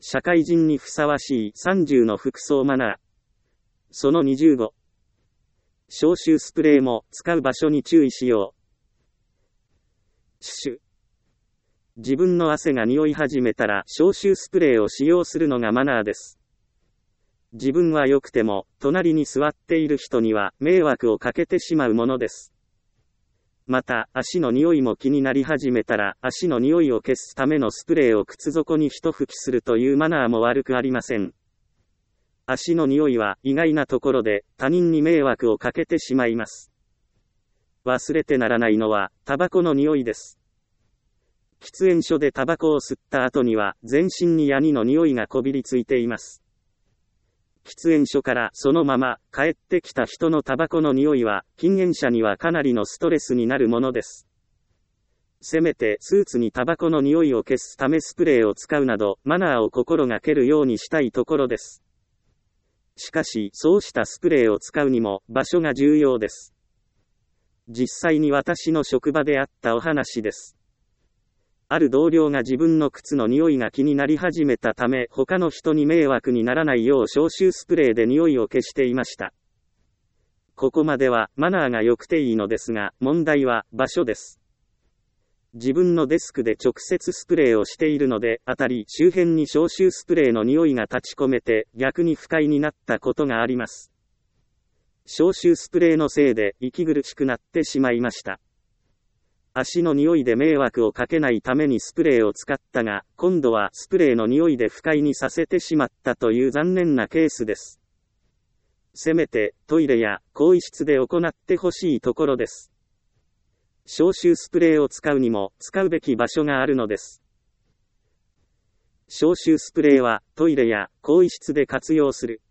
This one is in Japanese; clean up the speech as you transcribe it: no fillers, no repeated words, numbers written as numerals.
社会人にふさわしい30の服装マナー。その25。消臭スプレーも使う場所に注意しよう。シュ。自分の汗が匂い始めたら消臭スプレーを使用するのがマナーです。自分は良くても、隣に座っている人には迷惑をかけてしまうものです。また、足の匂いも気になり始めたら、足の匂いを消すためのスプレーを靴底に一吹きするというマナーも悪くありません。足の匂いは意外なところで他人に迷惑をかけてしまいます。忘れてならないのは、タバコの匂いです。喫煙所でタバコを吸った後には、全身にヤニの匂いがこびりついています。喫煙所からそのまま帰ってきた人のタバコの匂いは、禁煙者にはかなりのストレスになるものです。せめてスーツにタバコの匂いを消すためスプレーを使うなど、マナーを心がけるようにしたいところです。しかし、そうしたスプレーを使うにも、場所が重要です。実際に私の職場であったお話です。ある同僚が自分の靴の匂いが気になり始めたため、他の人に迷惑にならないよう消臭スプレーで匂いを消していました。ここまではマナーが良くていいのですが、問題は場所です。自分のデスクで直接スプレーをしているので、辺り周辺に消臭スプレーの匂いが立ち込めて、逆に不快になったことがあります。消臭スプレーのせいで息苦しくなってしまいました。足の匂いで迷惑をかけないためにスプレーを使ったが、今度はスプレーの匂いで不快にさせてしまったという残念なケースです。せめてトイレや更衣室で行ってほしいところです。消臭スプレーを使うにも使うべき場所があるのです。消臭スプレーはトイレや更衣室で活用する。